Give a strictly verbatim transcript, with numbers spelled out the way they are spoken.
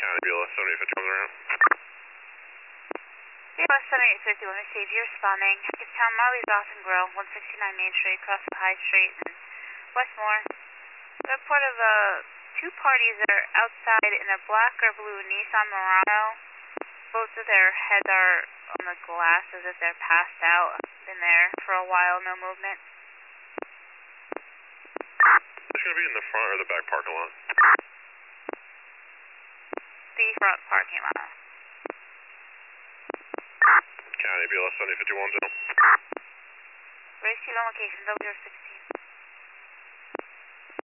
County B L S seventy fifty-one around. B L S seventy-eight fifty-one, receive. You're responding. Hackettstown, Marley's Austin Grill, one sixty-nine Main Street, across the High Street in Westmore. The report of uh, two parties that are outside in a black or blue Nissan Murano. Both of their heads are on the glass as if they're passed out. Been there for a while, no movement. Is this going to be in the front or the back parking lot? The front parking lot. County B L S seventy fifty-one, zero. Race to location, double zero sixteen.